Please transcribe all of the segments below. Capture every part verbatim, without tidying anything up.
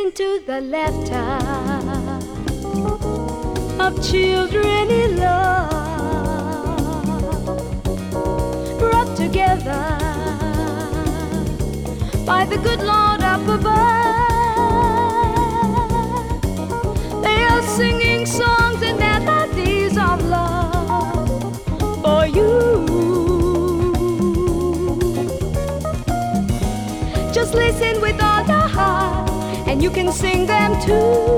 listen to the laughter of children in love, brought together by the good Lord up above. They are singing songs and melodies of love for you. Just listen with all your heart, and you can sing them too.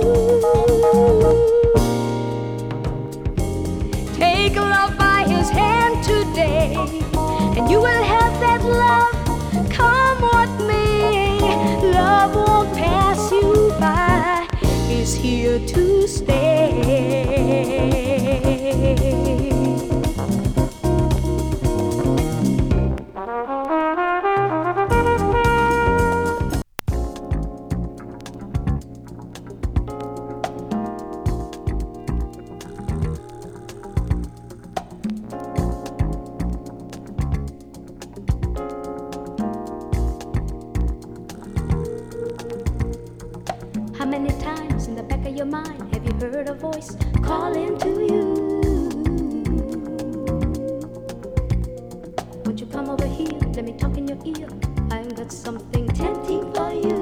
Take love by his hand today, and you will have that love, come what may. Love won't pass you by, it's here to stay. How many times in the back of your mind have you heard a voice calling to you? Won't you come over here, let me talk in your ear, I've got something tempting for you.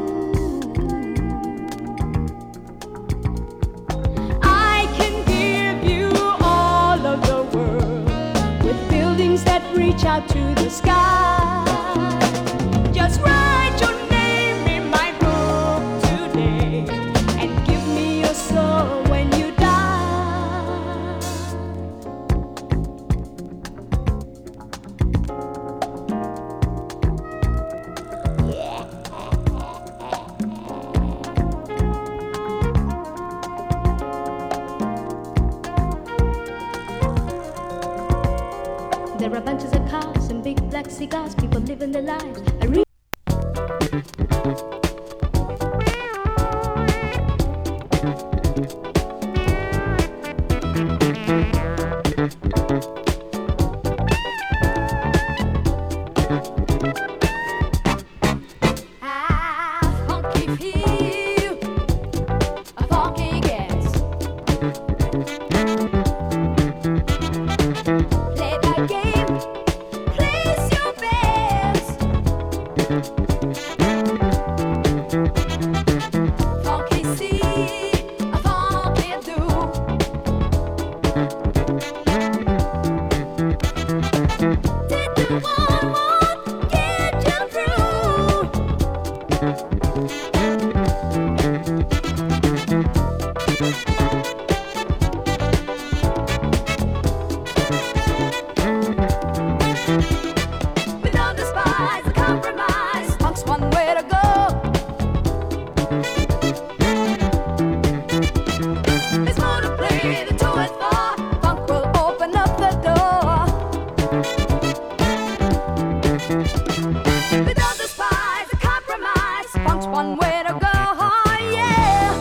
I can give you all of the world, with buildings that reach out to the sky. Just write your name in my book today, and give me your soul when you die. Yeah. There are bunches of cars and big black cigars, people living their lives. I read funky feel, a funky gas. Play that game, place your bets. Funky see, a funky do. Did the one won't get you through? We don't despise the compromise, punk's one way to go. There's more to play than two and four, funk will open up the door. We don't despise the compromise, punk's one way to go, yeah.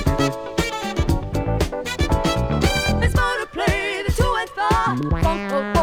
There's more to play than two and four, funk will